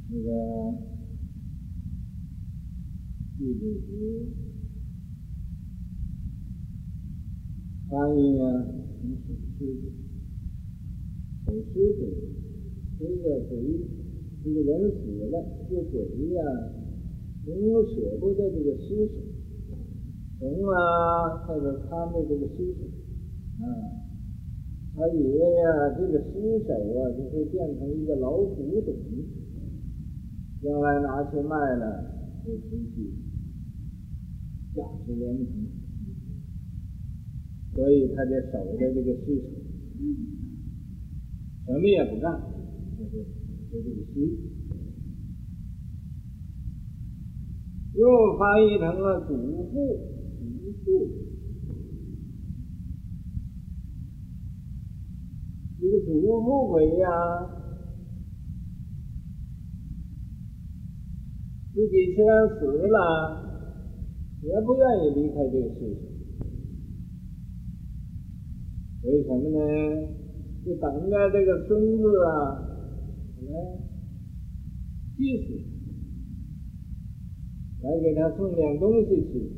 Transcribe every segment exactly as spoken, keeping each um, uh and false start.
那个弟子是翻译呢，从手师子，手师子这个鬼，这个人死了，这个鬼呀、啊，没有舍不得这个尸首，从啊在这看着这个尸首啊，他以为啊这个尸首啊就会变成一个老古董，将来拿去卖了，会出去价值连城，所以他就守着这个尸首，什么也不干，就是守着这个尸。又翻译成了祖父，祖父。这个祖父鬼呀、啊，自己虽然死了，也不愿意离开这个世界。为什么呢？就等着这个孙子啊，来祭祀，来给他送点东西吃。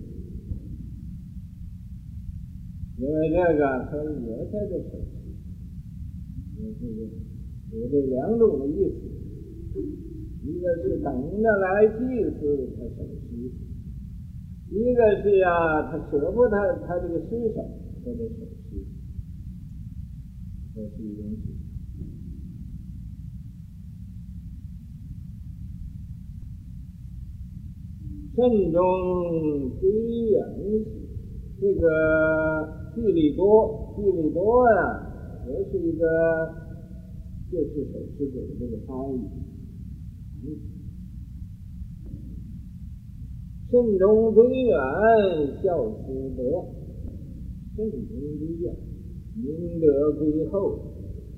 因为这个，他也在这手续，有这个有这两种的意思，一个是等着来祭祀他手续，一个是啊，他舍不得他他这个尸首，他的手续，这是一种事。慎终追远，这个距离多，距离多呀，也是一个，就是手势鬼的这个翻译。慎终追远，孝思德，慎终追远，明德归厚。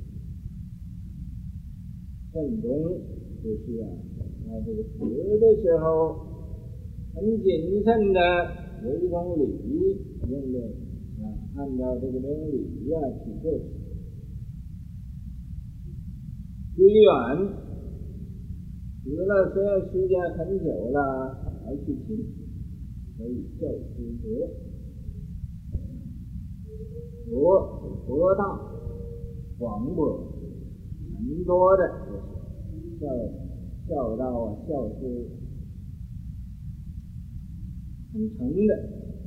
慎终就是啊，他这个死的时候很谨慎的，有一种礼，用的啊，按照这个种礼呀、啊、去做。追远，死了虽然时间很久了，还去祭，所以孝思德。德是博大、广博、很多的，就是孝孝道啊，孝是很诚的。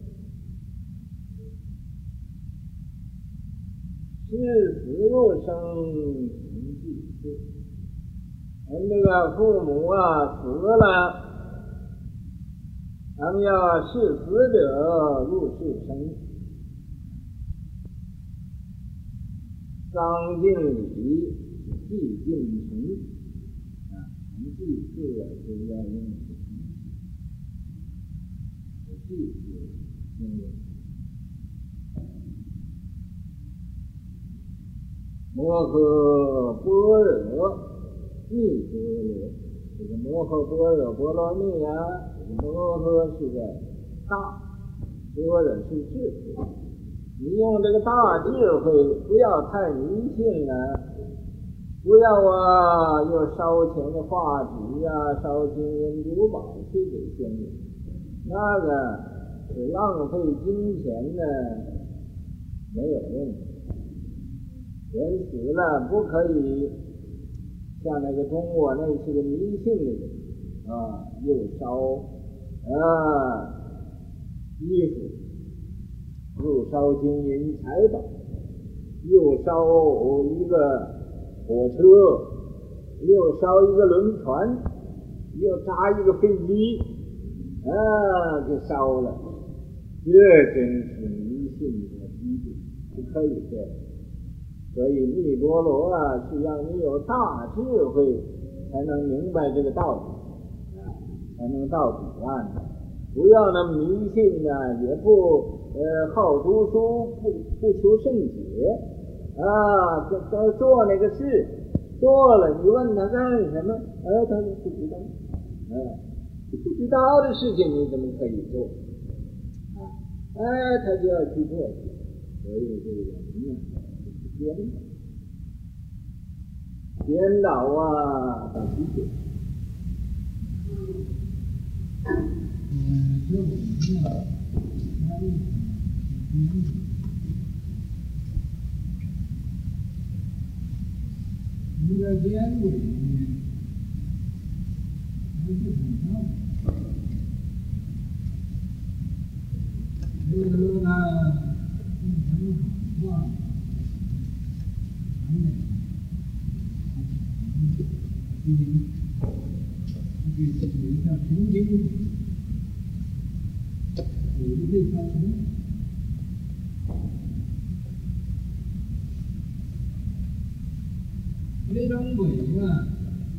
视死入生，行济世。人这个父母啊死了，咱们要视死者入世生，丧尽礼，祭尽诚啊，诚祭祀啊，就是要用祭祀用的。摩诃般若蜜多罗，这个摩诃般若波罗蜜啊，这个摩诃是个大，般若是智慧。你用这个大智慧，不要太迷信了，不要啊又烧钱的画纸啊，烧金银珠宝去给先人，那个是浪费金钱的，没有用的。人死了不可以像那个中国那是个迷信的人啊，又烧啊衣服，又烧金银财宝，又烧一个火车，又烧一个轮船，又扎一个飞机啊，给烧了，这真是迷信的基地，不可以这样。所以密波罗啊，是让你有大智慧，才能明白这个道理，啊，才能到彼岸。不要那么迷信呢、啊，也不呃好读书，不不求甚解啊，在在做那个事，做了你问他干什么，呃，他就不知道，啊，不知道的事情你怎么可以做啊？哎，他就要去做，所以这个人呢。颠倒，颠倒啊，到极点。 天鬼呢，还不成道。所以说呢，用咱们好话，咱们嗯，这是一个神经，有一个发生。这张鬼啊，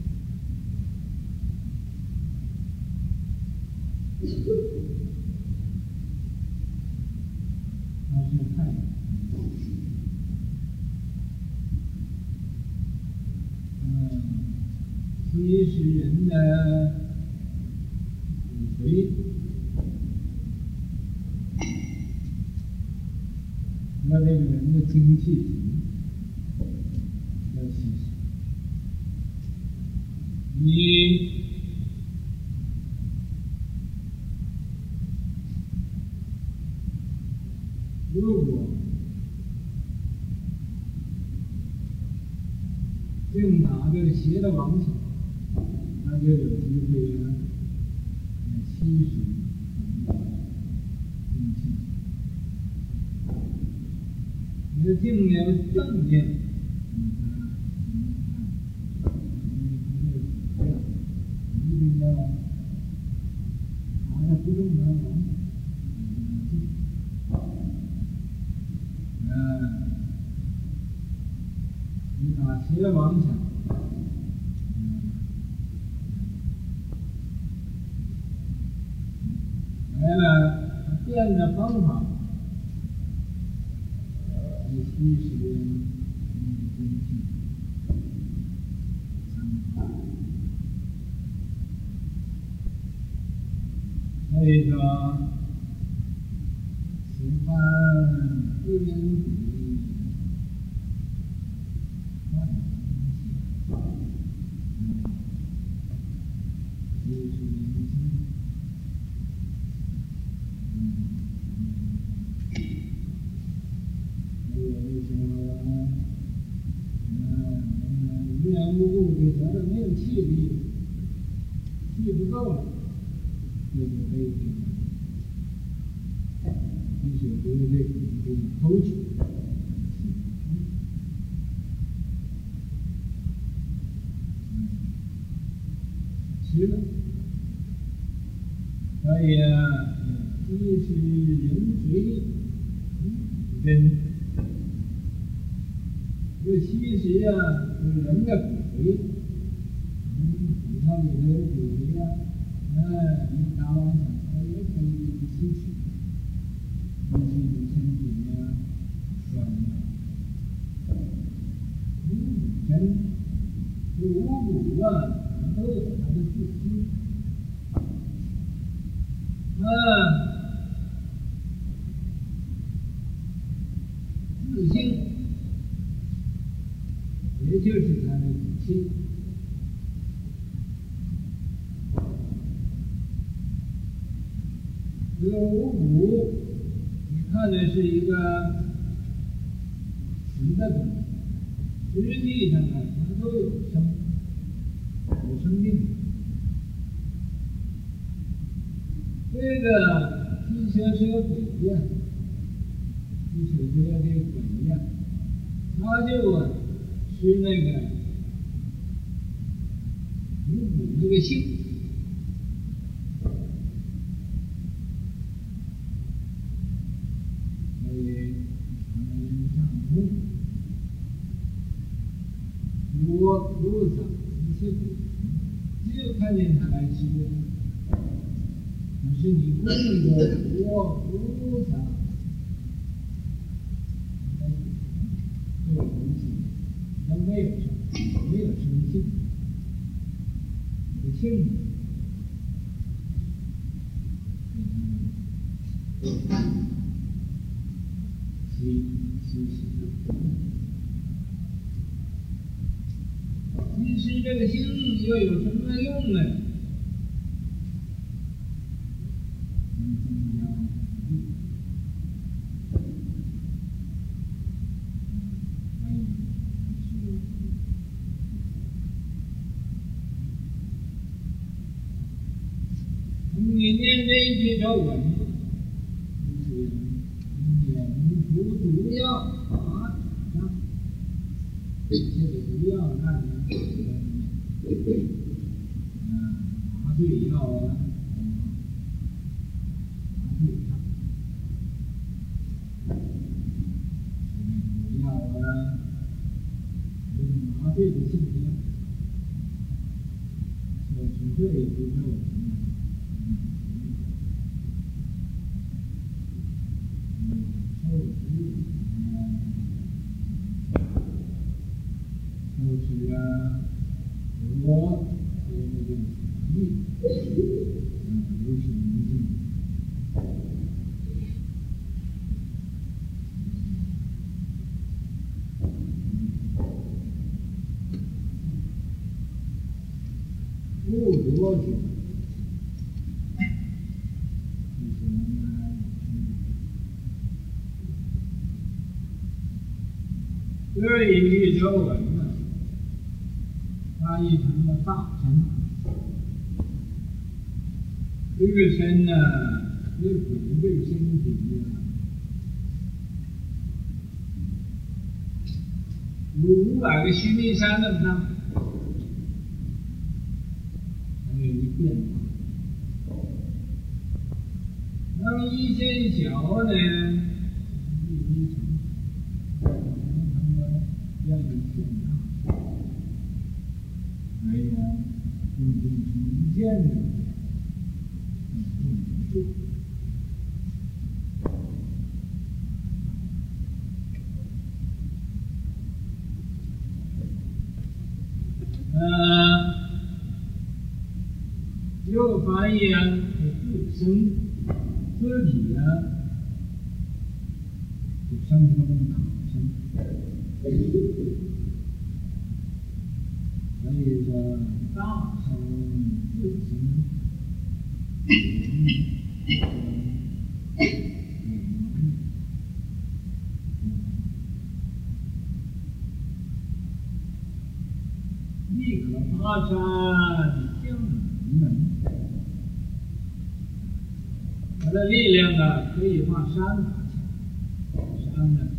他是太嗯，吸食人的骨髓和这个人的精气神要吸食。你如果净打这个邪的王小，那就有机会呀，来吸食精气。你的净有正面，一定要拿着不动的王，嗯，你打邪王想，来了，变着方法来吸食精气。所以说，喜欢不言语，欢喜，就是年轻。还有一些，嗯，无缘无故就觉得没有气力，气不够了。这就可以一宿不用这个给你偷取，吃了，所以啊，吸食人髓根，这吸食啊，就是人的骨髓，嗯，骨头里头有骨髓啊。哎，你打完小菜也可以给你吸取，尤其你身体呀软了，嗯，人这五谷啊，都有它的自性，啊，自性也就是它的底气。这个五谷，你看的是一个实的东西，实际上啊，它都有生，有生命。这个地球是个鬼呀，地球这个这个鬼呀，他就啊是那个五谷那个性。我菩萨一切鬼，只有看见他来吃，可是你供着我菩萨，这个东西它没有生，没有生性，有性吸吸吸。其实这个性又有什么用呢？能增加力，还有是你念这一句咒文，就是念出毒药啊，这个毒药那呢，嗯，麻醉药啊，麻醉药，毒药啊，这个麻醉的性质，说出这一句咒文。就是啊，我这个叫意，嗯，有什么意思？不多久，就是我们这一句咒文呢。翻译成了大神，这个神呢，这鬼这个身体呢，有五百个须弥山那么大，还有一变化。那么一线小呢，一层，成了样一线大。哎呀，用这一件的，呃，又翻译啊，自身自己啊，就生出这么大生。所以说，大生自生，亦可发山向人门。它的力量呢，可以把山爬起来，山呢。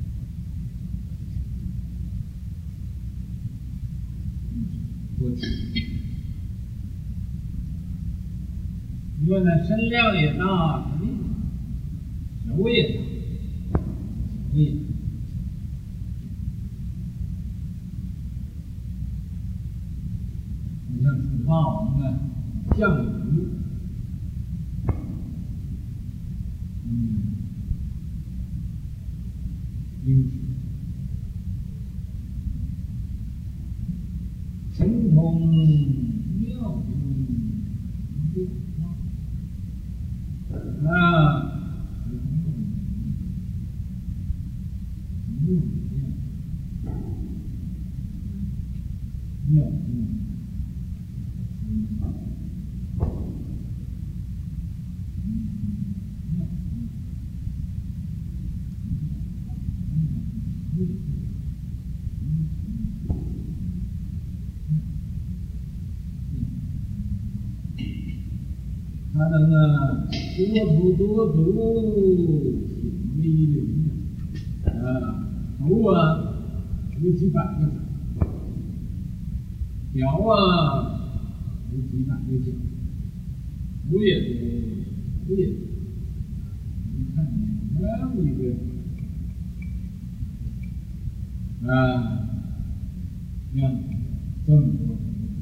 过去，因为呢身量也大，力手也大，手也大。你像楚霸王啊，项羽，嗯，英雄。神通妙用啊，妙用，他能啊，多头多足，挺威灵的啊，头啊有几百个头，脚啊有几百个脚，头也多，头也多。你看那么一个啊，样子这么多。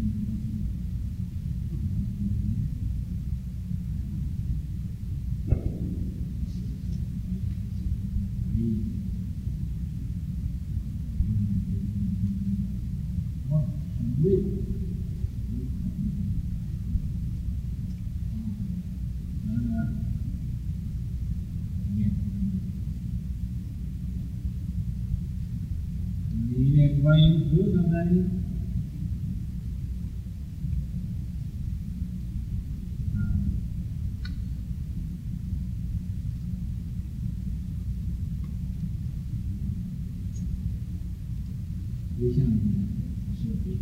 观音菩萨呢，不像是别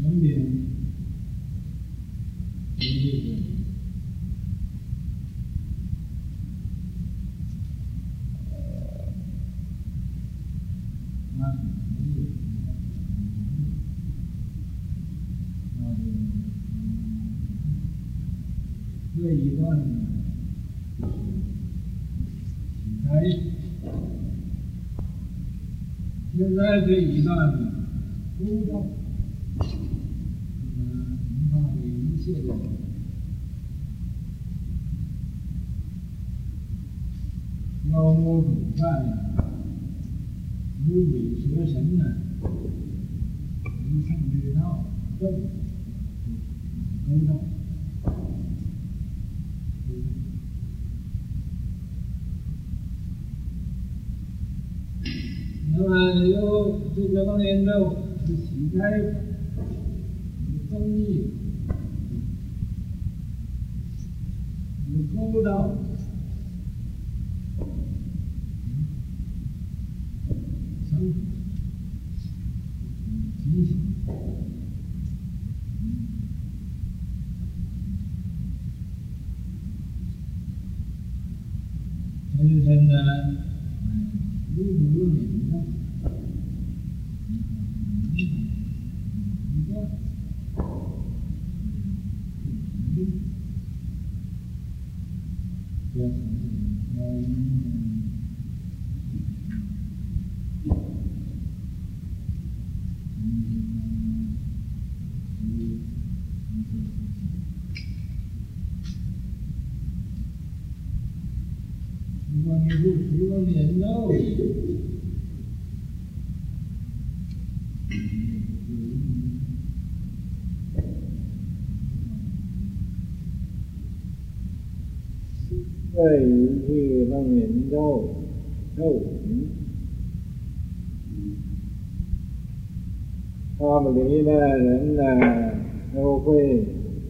身边有这个那是没有那就这一段呢就是开始现在这一段呢勾到嗯引发的一切的妖魔鬼怪呀如鬼蛇神呢无上之道正勾到那么有这个方言咒是起开有争议有勾到生活提醒深深的如如明的一个这是如果你不除了念咒这一句楞严咒咒语，发不离的人呢，都会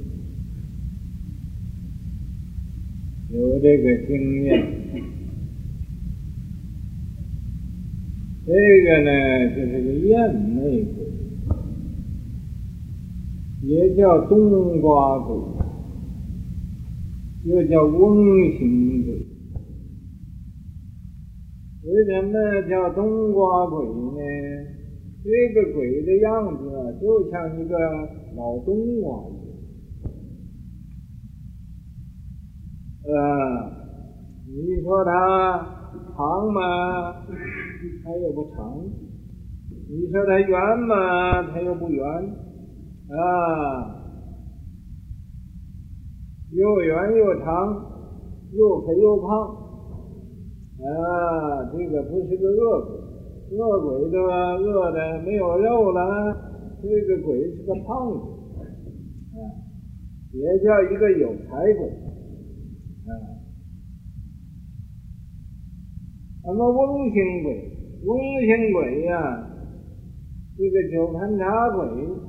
有这个经验。这个呢，就是个厌魅鬼，也叫冬瓜鬼，又叫翁形鬼。为什么叫冬瓜鬼呢？这个鬼的样子啊，就像一个老冬瓜一样。呃，你说它长吗？它又不长。你说它圆吗？它又不圆。啊，又圆又长，又肥又胖。啊，这个不是个恶鬼，恶鬼的饿的没有肉了，这个鬼是个胖鬼，啊，也叫一个有才鬼，啊。那么翁形鬼，翁形鬼呀、啊，这个酒盘茶鬼，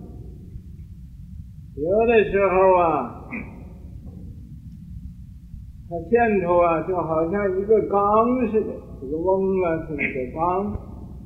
有的时候啊。它现出啊，就好像一个缸似的，这个翁啊是一个缸，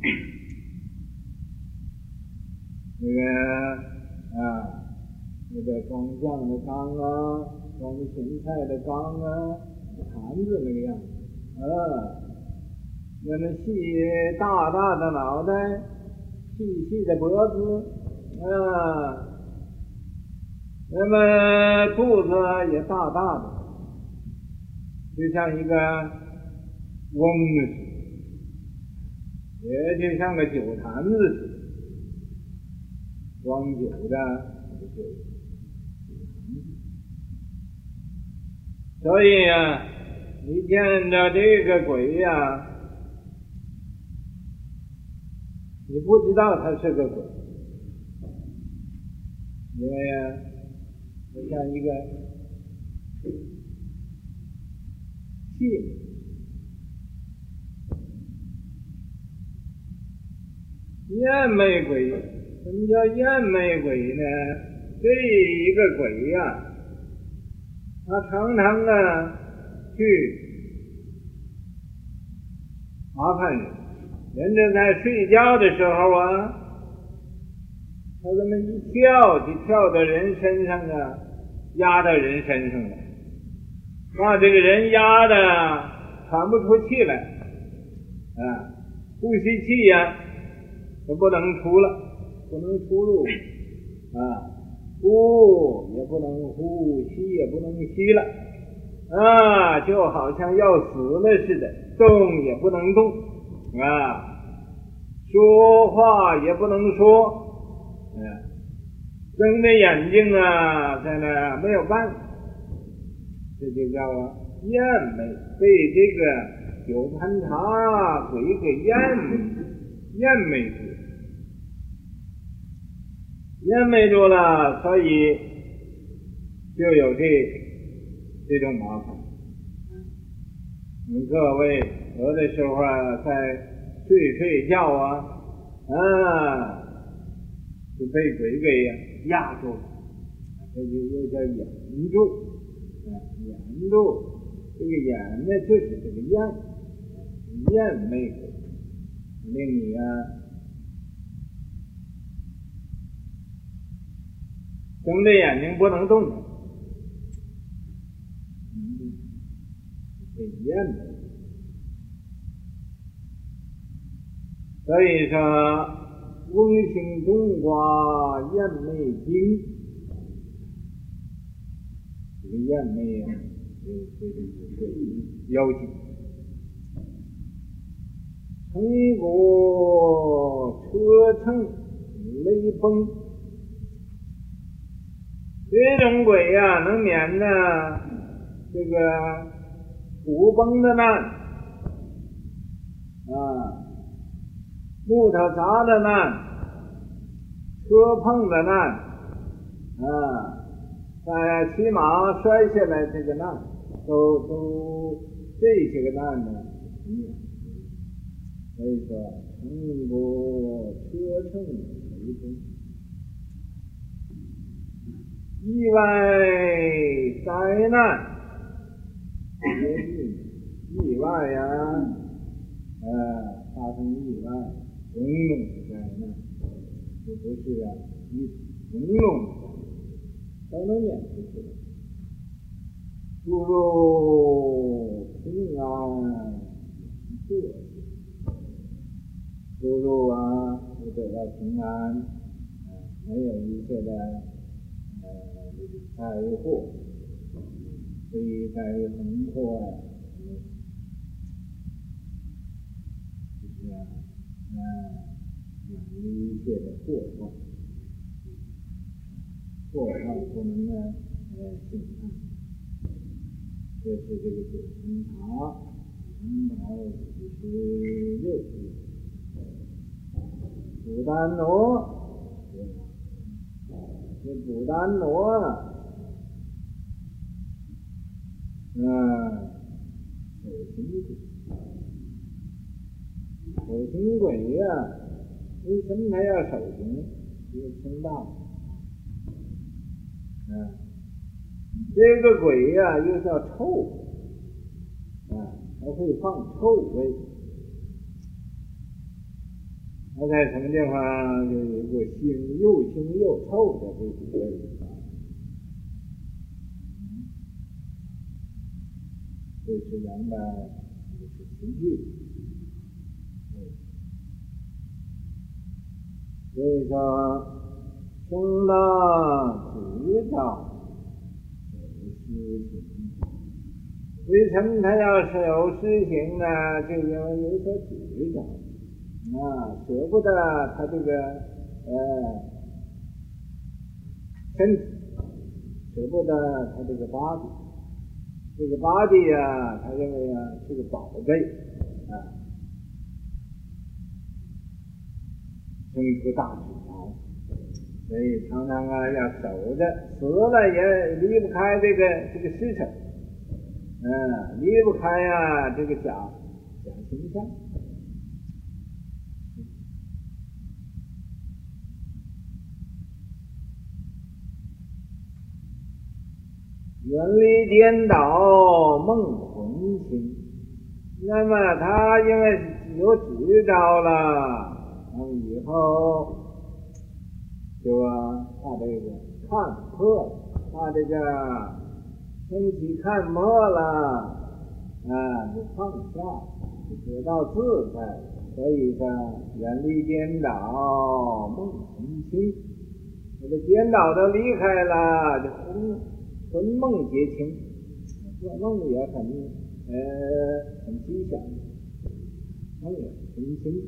那个啊，那个装酱的缸啊，装芹菜的缸啊，坛子那个样子，啊，那么细大大的脑袋，细细的脖子，啊，那么肚子也大大的。就像一个翁似的，也就像个酒坛子似的，装酒的那个酒坛子。所以啊，你见着这个鬼呀、啊，你不知道他是个鬼，因为啊，就像一个气厌魅鬼，什么叫厌魅鬼呢？这一个鬼呀、啊，他常常啊去麻烦人，人家在睡觉的时候啊， 他这么一跳就跳到人身上啊，压到人身上了，把这个人压的喘不出气来啊，呼吸器呀都不能出了，不能出入啊，呼也不能呼，吸也不能吸了啊，就好像要死了似的，动也不能动啊，说话也不能说，啊，睁着眼睛啊，在那没有办法，这就叫厌美，被这个九盘茶鬼给厌厌美住，厌美住了，所以就有这这种麻烦。各位有的时候啊，在睡睡觉啊，啊，就被鬼给压住了，这就又叫眼住，啊，眼住，这个眼呢就是这个厌，厌美鬼，令你啊睁着眼睛不能动，这厌美。所以说翁行冬瓜厌美经，这个厌美啊，这这这这妖精。成果车乘雷崩，这种鬼呀、啊，能免呢这个土崩的难啊，木头砸的难，车碰的难啊，在骑马摔下来这个难，都都这些个难呢，所以说成果车乘雷崩，意外灾难，意外呀，呃，发生意外，种种的灾难，这不是啊，一种种的都能免除去了。诸如平安这诸如啊，都得到平安，啊，没有一切的呃灾祸，非灾横祸啊，就是啊，啊，远离一切的祸患，祸患不能呢呃侵犯。这是这个九层塔两百五十六页。不丹罗，这不丹罗啊，嗯，守行鬼，守行鬼呀、啊，为什么他要守行？就是称大，嗯，这个鬼呀、啊、又叫臭，啊，还会放臭味。他在什么地方就有一个腥又腥又臭的这几个味道，这是两百五十七句。所以说，生了执照有施行，为什么他要是有施行呢？就因为有所执照。啊，舍不得他这个呃身体，舍不得他这个巴蒂，这个巴蒂呀、啊，他认为啊是个宝贝啊，生出大执着，所以常常啊要守着，死了也离不开这个这个尸首，嗯，离不开呀、啊、这个假假形象。远离颠倒梦魂心，那么他因为有执照了，那么以后就啊把这个看破了，把这个身体看破了，啊，就放下，就得到自在。所以说，远离颠倒，梦神清。这个颠倒都离开了，就魂魂梦皆清，做梦也很呃很吉祥，梦也很清。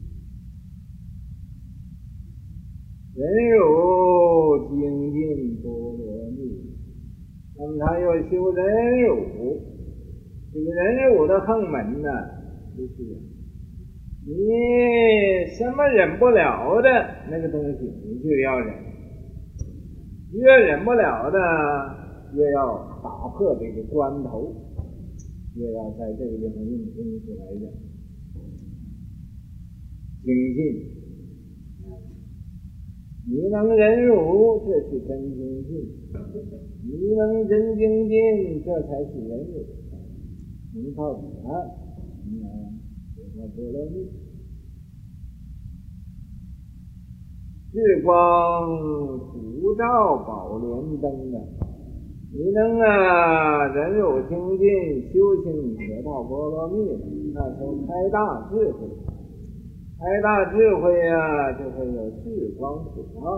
人辱精进波罗蜜，那么他又修忍辱。这个忍辱的横门呢，就是你什么忍不了的那个东西，你就要忍。越忍不了的，越要打破这个关头，越要在这个地方用功夫来忍。精进，你能忍辱，这是真精进；你能真精进，这才是忍辱。能到彼岸，你来得到波罗蜜。日光普照宝莲灯的，你能啊忍辱精进，修行得到波罗蜜了，那时候开大智慧，开大智慧啊，就会有日光普照，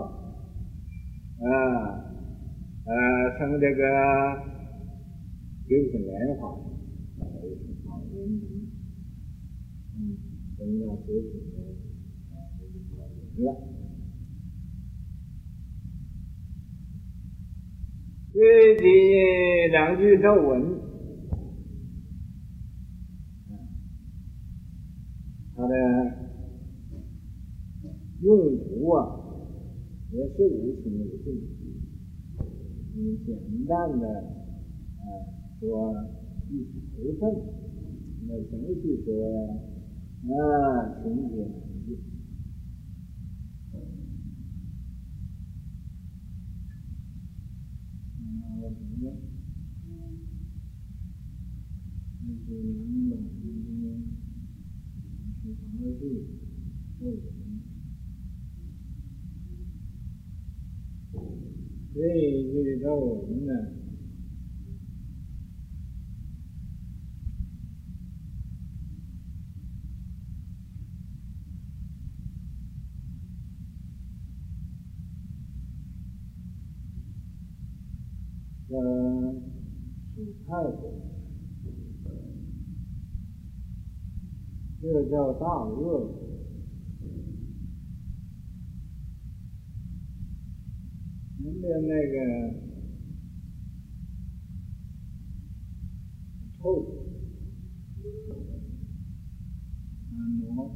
啊呃生这个六品莲花，宝莲灯，嗯，升到九品的啊这个宝莲了。具体两句咒文，它的用途啊，也是无情无尽。嗯，简单的啊说一部分，那详细说呀，啊情节难尽。我承认，那是两百年是八岁咒文，这一句咒文呢，呃，是泰国，这个叫大恶。人家那个臭，按摩，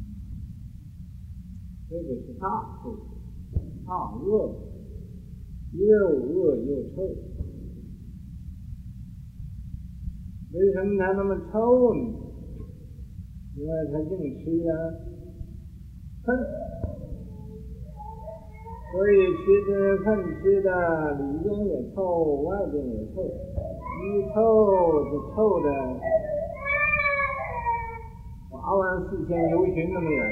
这个是大臭，大恶，又恶又臭。为什么它那么臭呢？因为它净吃啊粪，所以吃这粪吃的里边也臭，外边也臭，一臭就臭的八万四千由旬那么远。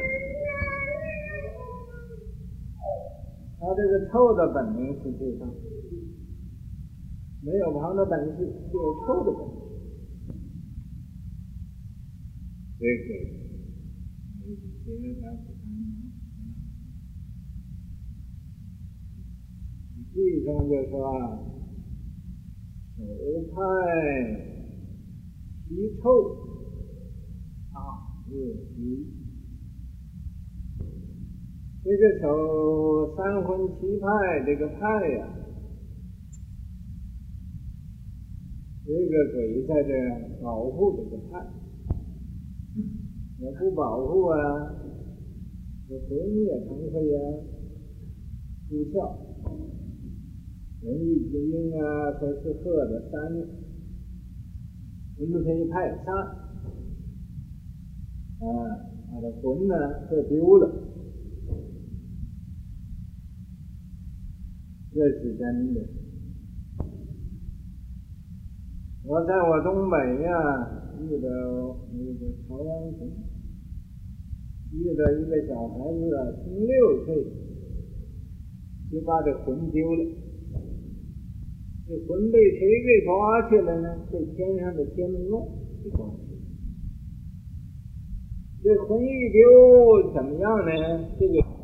它这个臭的本领是最大，没有旁的本事，就有臭的本事。这个现在他不谈了，实际上就说手派奇臭大恶极，这个手三魂七派这个派呀、啊，这个鬼在这保护这个派。要不保护啊，这魂也常会呀出窍。人一之音啊，说是喝的三魂飞派散，啊，他的魂呢喝丢了，这是真的。我在我东北呀、遇到那个朝阳城，遇到一个小孩子啊，从六岁就把这魂丢了。这魂被谁给抓去了呢？被天上的天鹅给抓去了。这魂一丢怎么样呢？这个